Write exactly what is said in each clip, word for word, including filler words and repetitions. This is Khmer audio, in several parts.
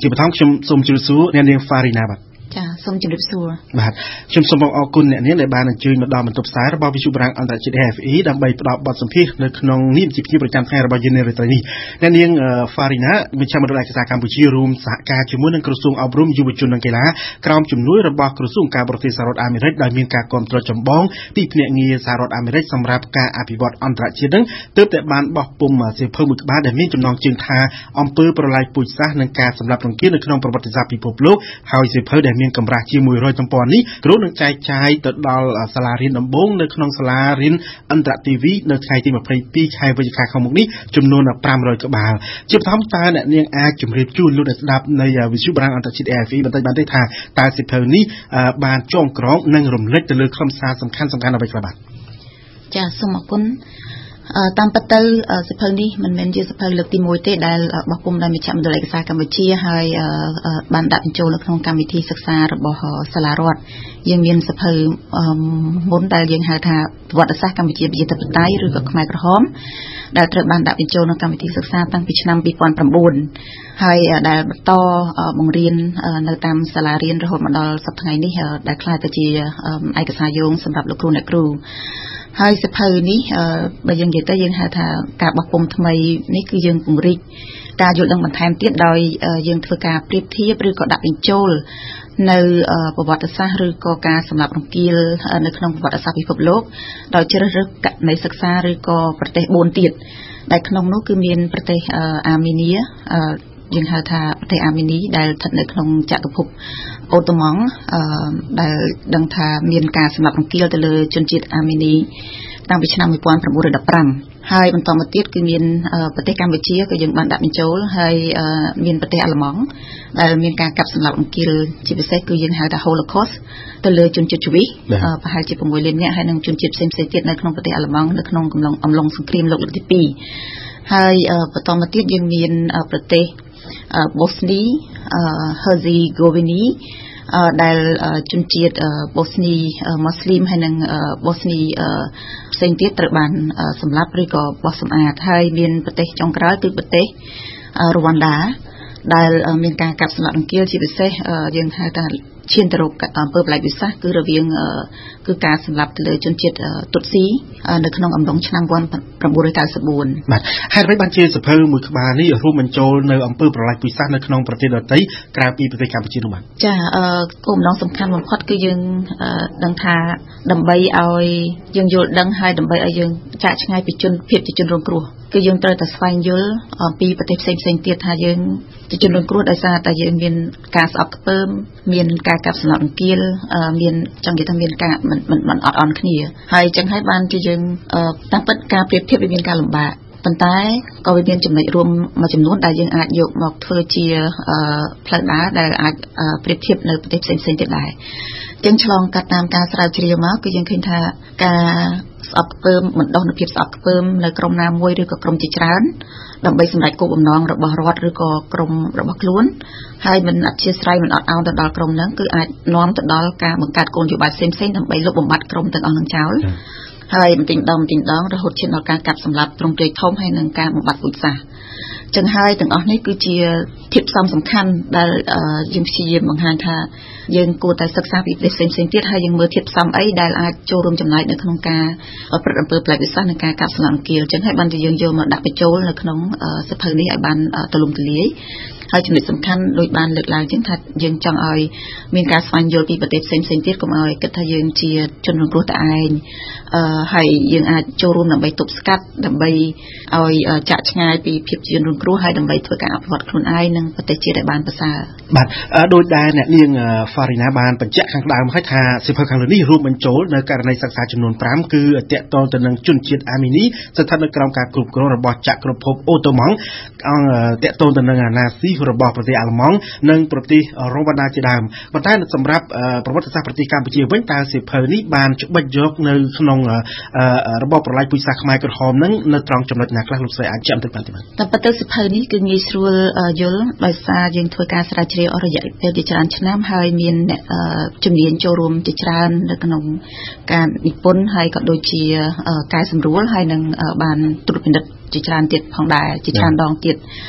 ជាបឋមខ្ញុំសូមជម្រាបសួរអ្នកនាង Farina បាទចាសូមជម្រាបសួរបាទខ្ញុំសូមអរគុណអ្នកនាងដែលបានអញ្ជើញមកដល់បន្ទប់ផ្សាយរបស់វិទ្យុបារាំងអន្តរជាតិ A F E ដើម្បីផ្ដល់បទសម្ភាសន៍នៅក្នុងនាមជាភ្ញៀវប្រចាំថ្ងៃរបស់យើងនៅរាត្រីនេះអ្នកនាង Farina មជ្ឈមណ្ឌលឯកសារកម្ពុជារួមសហការជាមួយនឹងក្រសួងអប់រំយុវជននិងកីឡាក្រោមជំនួយរបស់ក្រសួងការបរទេសសហរដ្ឋអាមេរិកដោយមានការគាំទ្រចម្បងពីភ្នាក់ងារសហរដ្ឋអាមេរិកសម្រាប់ការអភិវឌ្ឍអន្តរជាតិនឹងទើបតែបានបោះពុម្ពសៀវភៅមួយក្បាលដែលមានចំណងជើងថាអំពើប្រល័យពូជសាសន៍និងការសម្លាប់រង្គាលនៅក្នុងប្រវត្តិសាស្ត្រពិភពលោកហើយសៀវភៅដែលមានកម្រាស់ជាមួយរយទំព័រនេះគ្រូនឹងចែកចាយទៅដល់សាលារៀនដំបូងនៅក្នុងសាលារៀនអន្តរទីវីនៅថ្ងៃទីម្ភៃពីរខែវិច្ឆិកាខាងមុខនេះចំនួនប្រាំរយក្បាលជាបឋមតើអ្នកនាងអាចជម្រាបជូនលោកអ្នកស្ដាប់នៃវិទ្យុបារាំងអន្តរជាតិ A F E បន្តិចបានទេថាតើសៀវភៅនេះបានចងក្រងនិងរំលេចទៅលើខ្លឹមសារសំខាន់ៗអ្វីខ្លះបាទចាសូមអរគុណតាមពិតទៅសៀវភៅនេះមិនមែនជាសៀវភៅលើកទីមួយទេដែលបោះពុម្ពដោយមជ្ឈមណ្ឌលឯកសារកម្ពុជាហើយបានដាក់បញ្ចូលនៅក្នុងកម្មវិធីសិក្សារបស់សាលារដ្ឋយើងមានសៀវភៅមុនដែលយើងហៅថាប្រវត្តិសាស្ត្រកម្ពុជាប្រជាធិបតេយ្យឬក៏ខ្មែរក្រហមដែលត្រូវបានដាក់បញ្ចូលក្នុងកម្មវិធីសិក្សាតាំងពីឆ្នាំពីរពាន់ប្រាំបួនហើយដែលបន្តបង្រៀននៅតាមសាលារៀនរហូតមកដល់សប្តាហ៍ថ្ងៃនេះដែលក្លាយទៅជាឯកសារយោងសម្រាប់លោកគ្រូអ្នកគ្រូហើយសៀវភៅនេះបើយើងនិយាយទៅយើងហៅថាការបោះពុម្ពថ្មីនេះគឺយើងពង្រីកការយល់ដឹងបន្ថែមទៀតដោយយើងធ្វើការប្រៀបធៀបឬក៏ដាក់បញ្ចូលនៅប្រវត្តិសាស្ត្រឬក៏ការសម្លាប់រង្គាលនៅក្នុងប្រវត្តិសាស្ត្រពិភពលោកដោយជ្រើសរើសករណីសិក្សាឬក៏ប្រទេសបួនទៀតដែលក្នុងនោះគឺមានប្រទេសអាមេនីយើងហៅថាប្រទេសអាមេនីដែលស្ថិតនៅក្នុងចក្រភពអូតូម៉ង់ដែលដឹងថាមានការសម្លាប់រង្គាលទៅលើជនជាតិអាមេនីតាំងពីឆ្នាំmột nghìn chín trăm mười lămហើយបន្តមកទៀតគឺមានប្រទេសកម្ពុជាក៏យើងបានដាក់បញ្ចូលហើយមានប្រទេសអាល្លឺម៉ង់ដែលមានការកាប់សម្លាប់រង្គាលជាពិសេសគឺយើងហៅថា Holocaust ទៅលើជនជាតិជ្វីសប្រហែលជា6លាននាក់ហើយនិងជនជាតិផ្សេងៗទៀតនៅក្នុងប្រទេសអាល្លឺម៉ង់នៅក្នុងកំឡុងអំឡុងសង្គ្រាមលោកលើកទីពីរហើយបន្តមកទៀតយើងមានប្រទេសបូស្នីហឺស៊ីហ្គូវីនីដែលជនជាតិបូស្នីមូស្លីមហើយនិងបូស្នីផ្សេងទៀតត្រូវបានសម្លាប់ឬក៏បោះសម្អាតហើយមានប្រទេសចុងក្រោយគឺប្រទេសរ៉ូវ៉ាន់ដាដែលមានការកាប់សម្លាប់រង្គាលជាពិសេសយើងហៅថាឈានទៅរកអំពើប្រល័យពូជសាសន៍គឺរវាងគឺការសម្លាប់ទៅលើជនជាតិទុតស៊ីនៅក្នុងអំឡុងឆ្នាំmột nghìn chín trăm chín mươi tư បាទហេតុអ្វីបានជាសៀវភៅមួយក្បាលនេះរួមបញ្ចូលនៅអំពើប្រល័យពូជសាសន៍នៅក្នុងប្រទេសដទៃក្រៅពីប្រទេសកម្ពុជានោះបាទចាគោលបំណងសំខាន់បំផុតគឺយើងដឹងថាដើម្បីឲ្យយើងយល់ដឹងហើយដើម្បីឲ្យយើងចាកឆ្ងាយពីជនភាពជាជនរងគ្រោះគឺយើងត្រូវតែស្វែងយល់អំពីប្រទេសផ្សេងផ្សេងទៀតថាយើងជាជនរងគ្រោះដោយសារតែយើងមានការស្អប់ខ្ពើមមានការកាប់សម្លាប់រង្គាលមានចង់និយាយថាមានការមិនមិនអត់អន់គ្នាហើយចឹងហើយបានជាយើងតាមពិតការប្រៀបធៀបវាមានការលំបាកប៉ុន្តែក៏វាមានចំណុចរួមមួយចំនួនដែលយើងអាចយកមកធ្វើជាផ្លូវដើរដែលអាចប្រៀបធៀបនៅប្រទេសផ្សេងផ្សេងទៀតដែរយើងឆ្លងកាត់តាមការស្រាវជ្រាវមកគឺយើងឃើញថាការស្អប់ខ្ពើមបណ្ដុះនូវភាពស្អប់ខ្ពើមនៅក្រុមណាមួយឬក៏ក្រុមជាច្រើនដើម្បីសម្រេចគោលបំណងរបស់រដ្ឋឬក៏ក្រុមរបស់ខ្លួនហើយមិនអធិស្ឋានមិនអត់ឱនទៅដល់ក្រុមហ្នឹងគឺអាចនាំទៅដល់ការបង្កើតគោលនយោបាយផ្សេងៗដើម្បីលុបបំបាត់ក្រុមទាំងអស់នឹងចោលហើយបន្តិចម្ដងបន្តិចម្ដងរហូតឈានដល់ការកាប់សម្លាប់ទ្រង់ទ្រាយធំហើយនឹងការបំបត្តិពូជសាសន៍ចឹងហើយទាំងអស់នេះគឺជាធាតុផ្សំសំខាន់ដែលយើងព្យាយាមបង្ហាញថាយើងគួរតែសិក្សាពីប្រទេសផ្សេងៗទៀតហើយយើងមើលធាតុផ្សំអីដែលអាចចូលរួមចំណែកនៅក្នុងការប្រព្រឹត្តអំពើប្រល័យពូជសាសន៍និងការកាប់សម្លាប់រង្គាលចឹងហើយបានជាយើងយកមកដាក់បញ្ចូលនៅក្នុងសៀវភៅនេះឲ្យបានទូលំទូលាយហើយចំណុចសំខាន់ដូចបានលើកឡើងចឹងថាយើងចង់ឲ្យមានការស្វែងយល់ពីប្រទេសផ្សេងៗទៀតកុំឲ្យគិតថាយើងជាជនរងគ្រោះតែឯងអឺហើយយើងអាចចូលរួមដើម្បីទប់ស្កាត់ដើម្បីឲ្យចាក់ឆ្ងាយពីភាពជាជនរងគ្រោះហើយដើម្បីធ្វើការអភិវឌ្ឍខ្លួនឯងនិងប្រទេសជាតិឲ្យបានប្រសើរបាទដោយដែលអ្នកនាង Farina បានបញ្ជាក់ខាងដើមឲ្យថាសៀវភៅខាងលើនេះរួមបញ្ចូលនៅករណីសិក្សាចំនួនប្រាំគឺតាក់ទងទៅនឹងជនជាតិអាមេនីស្ថិតនៅក្រោមការគ្រប់គ្រងរបស់ចក្រភពអូតូម៉ង់តាក់ទងទៅនឹងអាណាស៊ីរបស់ប្រទេសអាល្លឺម៉ង់និងប្រទេសរ៉ូវ៉ាន់ដាជាដើមប៉ុន្តែសម្រាប់ប្រវត្តិសាស្ត្រប្រទេសកម្ពុជាវិញតើសៀវភៅនេះបានច្បិចយកនៅក្នុងរបបប្រល័យពូជសាសន៍ខ្មែរក្រហមនឹងនៅត្រង់ចំណុចណាខ្លះលោកស្រីអាចចាំទៅបានទេបាទតែប៉ុន្តែសៀវភៅនេះគឺងាយស្រួលយល់ដោយសារយើងធ្វើការស្រាវជ្រាវអស់រយៈពេលជាច្រើនឆ្នាំហើយមានជំនាញចូលរួមជាច្រើននៅក្នុងការនិពន្ធហើយក៏ដូចជាកែសម្រួលហើយនឹងបានត្រួតពិនិត្យជាច្រើនទៀតផងដែរជាច្រើនដងទៀត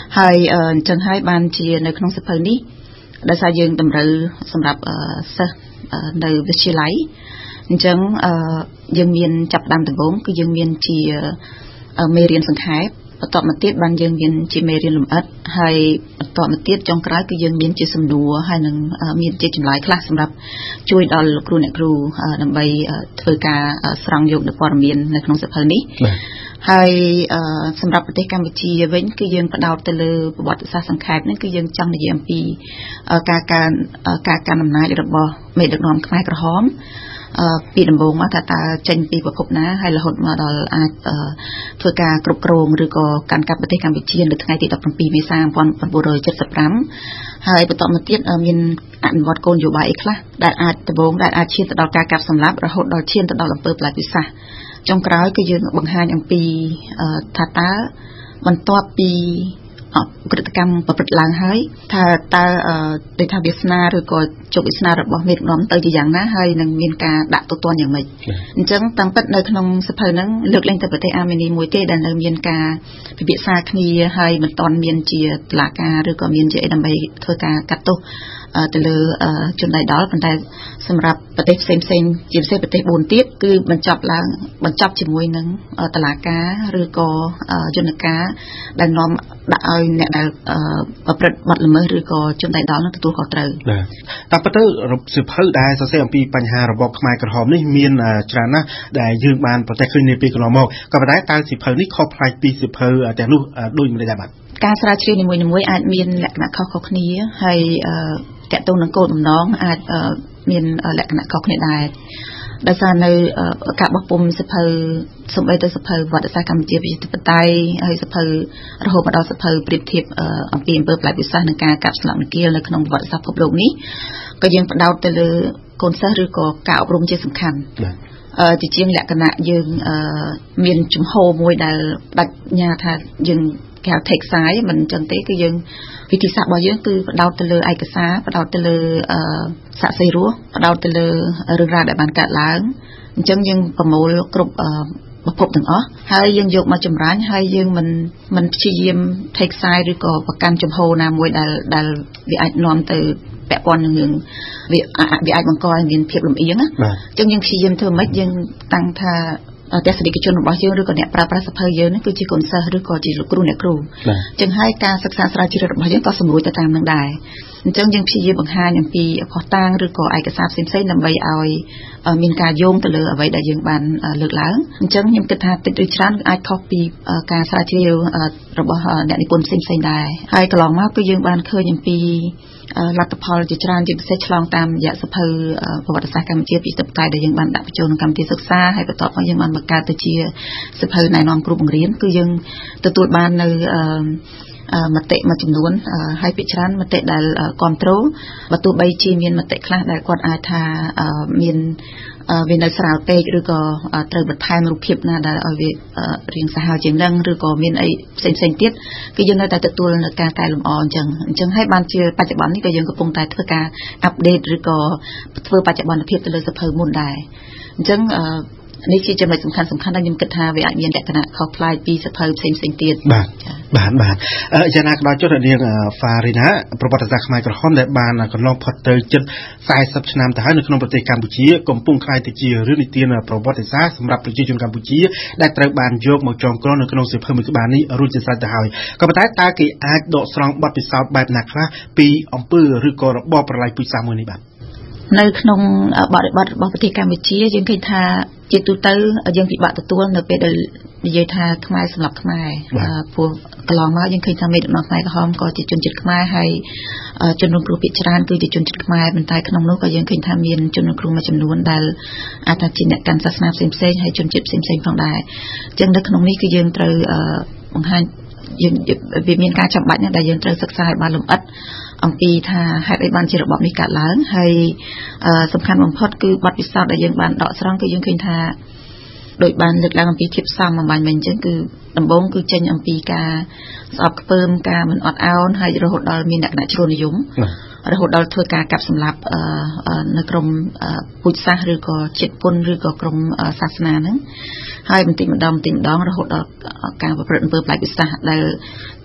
ហើយអញ្ចឹងហើយបានជានៅក្នុងសភៅនេះដោយសារយើងតម្រូវសម្រាប់សិស្សនៅវិទ្យាល័យអញ្ចឹងយើងមានចាប់ដើមដំបូងគឺយើងមានជាមេរៀនសង្ខេបបន្តមកទៀតបានយើងមានជាមេរៀនលម្អិតហើយបន្តមកទៀតចុងក្រោយគឺយើងមានជាសំណួរហើយនឹងមានជាចម្លើយខ្លះសម្រាប់ជួយដល់លោកគ្រូអ្នកគ្រូដើម្បីធ្វើការស្រង់យកនូវព័ត៌មាននៅក្នុងសភៅនេះហើយសម្រាប់ប្រទេសកម្ពុជាវិញគឺយើងផ្ដោតទៅលើប្រវត្តិសាស្ត្រសង្ខេបនេះគឺយើងចង់និយាយអំពីការការការកាន់អំណាចរបស់មេដឹកនាំខ្មែរក្រហមពីដំបូងមកថាតើចេញពីប្រភពណាហើយរហូតមកដល់អាចធ្វើការគ្រប់គ្រងឬក៏កាន់កាប់ប្រទេសកម្ពុជានៅថ្ងៃទីដប់ប្រាំពីរមេសាឆ្នាំmột nghìn chín trăm七十五ហើយបន្តមកទៀតមានអនុវត្តគោលនយោបាយអីខ្លះដែលអាចដំបូងដែលអាចឈានទៅដល់ការកាប់សម្លាប់រហូតដល់ឈានទៅដល់អំពើប្លែកវិសាសចុងក្រោយគឺយើងបង្ហាញអំពីថាតើបន្ទាប់ពីក្រតកម្មប្រព្រឹត្តឡើងហើយថាតើដូចថាវាសនាឬក៏ជោគវាសនារបស់មេដឹកនាំទៅជាយ៉ាងណាហើយនឹងមានការដាក់ទោសទណ្ឌយ៉ាងម៉េចអញ្ចឹងតាមពិតនៅក្នុងសភៅហ្នឹងលើកលែងតែប្រទេសអាមេនីមួយទេដែលនៅមានការពិភាក្សាគ្នាហើយមិនទាន់មានជាតុលាការឬក៏មានជាអីដើម្បីធ្វើការកាត់ទោសទៅលើជនដៃដល់ប៉ុន្តែសម្រាប់ប្រទេសផ្សេងផ្សេងជាពិសេសប្រទេសបួនទៀតគឺបញ្ចប់ឡើងបញ្ចប់ជាមួយនឹងតុលាការឬក៏យន្តការដែលនាំដាក់ឲ្យអ្នកដែលប្រព្រឹត្តបទល្មើសឬក៏ជនដៃដល់នឹងទទួលខុសត្រូវតែប៉ុន្តែសិភៅដែលសរសេរអំពីបញ្ហារបបខ្មែរក្រហមនេះមានច្រើនណាស់ដែលយើងបានប្រទេសឃើញនាពេលកន្លងមកក៏ប៉ុន្តែតើសិភៅនេះខុសប្លែកពីសិភៅទាំងនោះដូចមិនដែរបាទការស្រាវជ្រាវនីមួយៗអាចមានលក្ខណៈខុសៗគ្នាហើយតកតងនឹងគោលបំណងអាចមានលក្ខណៈខុសគ្នាដែរដោយសារនៅការបោះពុម្ពសិភៅសំបីទៅសិភៅវត្តសាស្ត្រកម្ពុជាប្រជាធិបតេយ្យហើយសិភៅរហូតមកដល់សិភៅប្រៀបធៀបអំពីអំពើប្លែកវិសាសនិងការកាប់ស្លាប់នគរនៅក្នុងប្រវត្តិសាស្ត្រពិភពលោកនេះក៏យើងផ្ដោតទៅលើកូនសិស្សឬក៏ការអប់រំជាសំខាន់ជាជាងលក្ខណៈយើងមានជំហរមួយដែលបញ្ញាថាយើងគេហៅ take side មិនអញ្ចឹងទេគឺយើងវិធីសាស្ត្ររបស់យើងគឺផ្ដោតទៅលើឯកសារផ្ដោតទៅលើសាក្សីរស់ផ្ដោតទៅលើរឿងរ៉ាវដែលបានកើតឡើងអញ្ចឹងយើងប្រមូលគ្រប់ប្រភពទាំងអស់ហើយយើងយកមកចម្រាញ់ហើយយើងមិនមិនព្យាយាម take side ឬក៏ប្រកាន់ជំហរណាមួយដែលដែលវាអាចនាំទៅពាក់ព័ន្ធនឹងរឿងវាវាអាចបង្កឲ្យមានភាពលំអៀងណាអញ្ចឹងយើងព្យាយាមធ្វើម៉េចយើងតាំងថាទស្សនិកជនរបស់យើងឬក៏អ្នកប្រើប្រាស់សភៅយើងនេះគឺជាកូនសិស្សឬក៏ជាលោកគ្រូអ្នកគ្រូអញ្ចឹងហើយការសិក្សាស្រាវជ្រាវរបស់យើងក៏សម្រួលទៅតាមនឹងដែរអញ្ចឹងយើងព្យាយាមបង្ហាញអំពីភស្តុតាងឬក៏ឯកសារផ្សេងៗដើម្បីឲ្យមានការយោងទៅលើអ្វីដែលយើងបានលើកឡើងអញ្ចឹងខ្ញុំគិតថាតិចឬច្រើនអាចខុសពីការស្រាវជ្រាវរបស់អ្នកនិពន្ធផ្សេងៗដែរហើយកន្លងមកគឺយើងបានឃើញអំពីលទ្ធផលជាច្រើនជាពិសេសឆ្លងតាមរយៈសភៅប្រវត្តិសាស្ត្រកម្ពុជាពីទឹកតែដែលយើងបានដាក់បញ្ចូលក្នុងកម្មវិធីសិក្សាហើយបន្ទាប់មកយើងបានបង្កើតទៅជាសភៅណែនាំគ្រូបង្រៀនគឺយើងទទួលបាននៅមតិមួយចំនួនហើយភាគច្រើនមតិដែលគ្រប់គ្រងបើទោះបីជាមានមតិខ្លះដែលគាត់អាចថាមានវានៅស្រាលពេកឬក៏ត្រូវបន្ថែមរូបភាពណាដែលឲ្យវារៀងសាហាវជាងនឹងឬក៏មានអីផ្សេងផ្សេងទៀតគឺយើងនៅតែទទួលនៅការកែលម្អអញ្ចឹងអញ្ចឹងហើយបានជាបច្ចុប្បន្ននេះក៏យើងកំពុងតែធ្វើការអាប់ដេតឬក៏ធ្វើបច្ចុប្បន្នភាពទៅលើសភៅមុនដែរអញ្ចឹងនេះជាចំណុចសំខាន់សំខាន់ដែលខ្ញុំគិតថាវាអាចមានលក្ខណៈខុសប្លែកពីសភៅផ្សេងផ្សេងទៀតបាទបាទបាទយ៉ាងណាក៏ដោយចុះនាងហ្វារីណាប្រវត្តិសាស្ត្រខ្មែរក្រហមដែលបានកន្លងផុតទៅជិតสี่สิบឆ្នាំទៅហើយនៅក្នុងប្រទេសកម្ពុជាកំពុងក្លាយទៅជារឿងនិទានប្រវត្តិសាស្ត្រសម្រាប់ប្រជាជនកម្ពុជាដែលត្រូវបានយកមកចងក្រងនៅក្នុងសៀវភៅមួយក្បាលនេះរួចជាស្រេចទៅហើយក៏ប៉ុន្តែតើគេអាចដកស្រង់បទពិសោធន៍បែបណាខ្លះពីអំពើឬក៏របបប្រល័យពូជសាសន៍មួយនេះបាទនៅក្នុងបរិបទរបស់ប្រទេសកម្ពុជាយើងឃើញថាជាទូទៅយើងពិបាកទទួលនៅពេលដែលនិយាយថាខ្មែរសម្រាប់ខ្មែរព្រោះកន្លងមកយើងឃើញថាមេដឹកនាំខ្មែរក្រហមក៏ជាជនជាតិខ្មែរហើយជនរងគ្រោះភាគច្រើនគឺជាជនជាតិខ្មែរប៉ុន្តែក្នុងនោះក៏យើងឃើញថាមានជនរងគ្រោះមួយចំនួនដែលអាចថាជាអ្នកកាន់សាសនាផ្សេងផ្សេងហើយជនជាតិផ្សេងផ្សេងផងដែរអញ្ចឹងនៅក្នុងនេះគឺយើងត្រូវបង្ហាញយើងវាមានការចាំបាច់ណាស់ដែលយើងត្រូវសិក្សាឲ្យបានលម្អិតអំពីថាហេតុអីបានជារបបនេះកើតឡើងហើយសំខាន់បំផុតគឺបទពិសោធន៍ដែលយើងបានដកស្រង់គឺយើងឃើញថាដោយបានលើកឡើងអំពីធៀបសំអំបញ្ញមិញអញ្ចឹងគឺដំបូងគឺចេញអំពីការស្អប់ខ្ពើមការមិនអត់ឱនហើយរហូតដល់មានលក្ខណៈជ្រុលនិយមរហូតដល់ធ្វើការកាប់សម្លាប់នៅក្រមពូជសាសន៍ឬក៏ជាតិពុនឬក៏ក្រមសាសនាហ្នឹងហើយបន្តិចម្ដងបន្តិចម្ដងរហូតដល់ការប្រព្រឹត្តអំពើប្លែកវិសាសដែល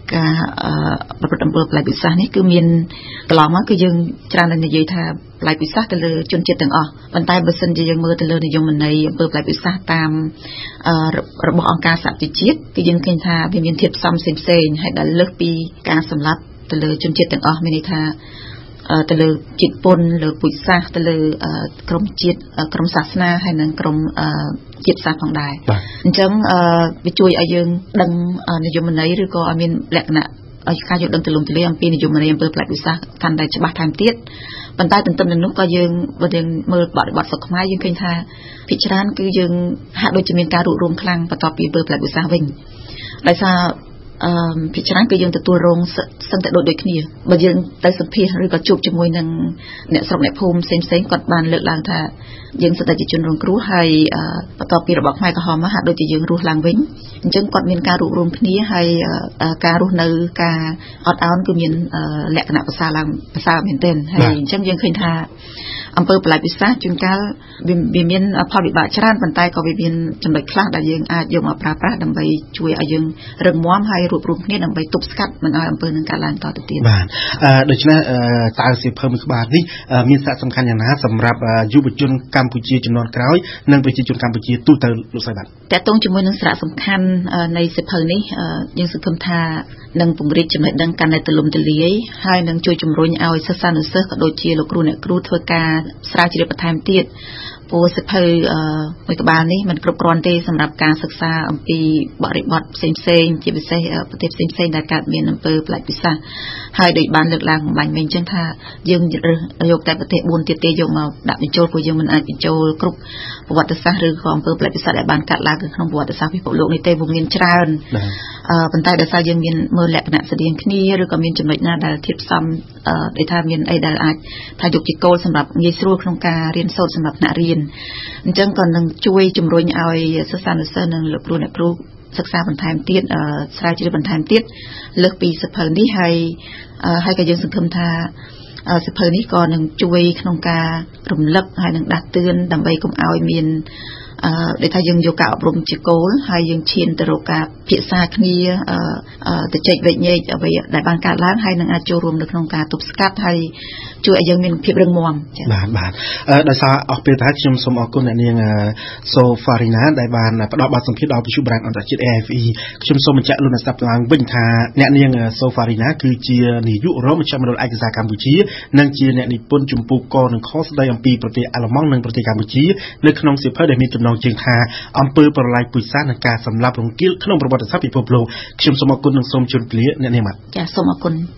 ការប្រព្រឹត្តអំពើប្លែកពិសានេះគឺមានកន្លងមកគឺយើងច្រើនតែនិយាយថាប្លែកពិសាទៅលើជនជាតិទាំងអស់ប៉ុន្តែបើសិនជាយើងមើលទៅលើនិយមន័យអំពើប្លែកពិសាតាមរបស់អង្គការសហជីវជាតិគឺយើងឃើញថាវាមានធាតុផ្សំផ្សេងៗហើយដែលលើសពីការសម្លាប់ទៅលើជនជាតិទាំងអស់មានន័យថាទៅលើជាតិពន្ធលើពូជសាសន៍ទៅលើក្រុមជាតិក្រុមសាសនាហើយនិងក្រុមជាតិសាសន៍ផងដែរអញ្ចឹងវាជួយឲ្យយើងដឹងនិយមន័យឬក៏ឲ្យមានលក្ខណៈឲ្យការយល់ដឹងទូលំទូលាយអំពីនិយមន័យអំពើប្លែកពិសាកាន់តែច្បាស់ថែមទៀតប៉ុន្តែទន្ទឹមនឹងនោះក៏យើងបើយើងមើលបរិបទស្រុកខ្មែរយើងឃើញថាភាគច្រើនគឺយើងហាក់ដូចជាមានការរួបរวมខ្លាំងបន្ទាប់ពីអំពើប្លែកពិសាវិញដោយសារអឺភាគច្រើនគឺយើងទទួលរងសឹងតែដូចដូចគ្នាបើយើងទៅសម្ភាសឬក៏ជួបជាមួយនឹងអ្នកស្រុកអ្នកភូមិផ្សេងផ្សេងគាត់បានលើកឡើងថាយើងសិតតែជាជនរងគ្រោះហើយបន្ទាប់ពីរបបខ្មែរក្រហមមកហាក់ដូចជាយើងរស់ឡើងវិញអញ្ចឹងគាត់មានការរួបរวมគ្នាហើយការរស់នៅការអត់ឱនគឺមានលក្ខណៈប្រសើរឡើងប្រសើរមែនទែនហើយអញ្ចឹងយើងឃើញថាអំពើប្លែកពិសាជួនកាលវាមានផលវិបាកច្រើនប៉ុន្តែក៏វាមានចំណុចខ្លះដែលយើងអាចយកមកប្រើប្រាស់ដើម្បីជួយឲ្យយើងរឹងមាំហើយរួបរวมគ្នាដើម្បីទប់ស្កាត់មិនឲ្យអំពើនឹងកើតឡើងតទៅទៀតបាទដូច្នេះតើសៀវភៅមួយក្បាលនេះមានសារៈសំខាន់យ៉ាងណាសម្រាប់យុវជនកម្ពុជាជំនាន់ក្រោយនិងប្រជាជនកម្ពុជាទូទៅលោកស្រីបាទតើតើជាមួយនឹងសារៈសំខាន់នៃសៀវភៅនេះយើងសង្ឃឹមថានឹងពង្រីកចំណេះដឹងកាន់តែទូលំទូលាយហើយនឹងជួយជំរុញឲ្យសិស្សានុសិស្សក៏ដូចជាលោកគ្រូអ្នកគ្រូធ្វើការស្រាវជ្រាវបន្ថែមទៀតព្រោះសៀវភៅមួយក្បាលនេះมันគ្រប់គ្រាន់ទេសម្រាប់ការសិក្សាអំពីបរិបទផ្សេងផ្សេងជាពិសេសប្រទេសផ្សេងផ្សេងដែលកើតមានអំពើប្លែកពិសាហើយដូចបានលើកឡើងបំបញ្ញមិញអញ្ចឹងថាយើងយកតែប្រទេសបួនទៀតទេយកមកដាក់បញ្ចូលព្រោះយើងមិនអាចបញ្ចូលគ្រប់ប្រវត្តិសាស្ត្រឬក៏អំពើប្លែកពិសាដែលបានកើតឡើងក្នុងប្រវត្តិសាស្ត្រពិភពលោកនេះទេវាមានច្រើនប៉ុន្តែដោយសារយើងមានមើលលក្ខណៈស្តៀងគ្នាឬក៏មានចំណុចណាដែលធាតុផ្សំដែលថាមានអីដែលអាចថាយកជាគោលសម្រាប់ងាយស្រួលក្នុងការរៀនសូត្រសម្រាប់ថ្នាក់រៀនអញ្ចឹងក៏នឹងជួយជំរុញឲ្យសិស្សានុសិស្សនិងលោកគ្រូអ្នកគ្រូសិក្សាបន្ថែមទៀតស្រាវជ្រាវបន្ថែមទៀតលើសពីសៀវភៅនេះហើយហើយក៏យើងសង្ឃឹមថាសៀវភៅនេះក៏នឹងជួយក្នុងការរំលឹកហើយនឹងដាស់តឿនដើម្បីកុំឲ្យមានអឺដែលថាយើងយកការអប់រំជាគោលហើយយើងឈានទៅរកការពិភាក្សាគ្នាអឺទៅចែកវែកញែកអ្វីដែលបានកើតឡើងហើយនឹងអាចចូលរួមនៅក្នុងការទប់ស្កាត់ហើយជួយឲ្យយើងមានភាពរឹងមាំចា៎បាទបាទដោយសារអស់ពេលទៅខ្ញុំសូមអរគុណអ្នកនាងសូហ្វារីណាដែលបានផ្ដល់បទសម្ភាសន៍ដល់វិទ្យុបារាំងអន្តរជាតិ A F E ខ្ញុំសូមបញ្ជាក់លោកអ្នកស្ដាប់ឡើងវិញថាអ្នកនាងសូហ្វារីណាគឺជានាយករងមជ្ឈមណ្ឌលឯកសារកម្ពុជានិងជាអ្នកនិពន្ធជំពូកកនិងខស្ដីអំពីប្រទេសអាល្លឺម៉ង់និងប្រទេសកម្ពុជានៅក្នុងសៀវភៅដែលមានចំណងជើងថាអំពើប្រល័យពូជសាសន៍និងការសម្លាប់រង្គាលក្នុងប្រវត្តិសាស្ត្រពិភពលោកខ្ញុំសូមអរគុណនិងសូមជម្រាបលាអ្នកនាងបាទចាសសូមអរគុណ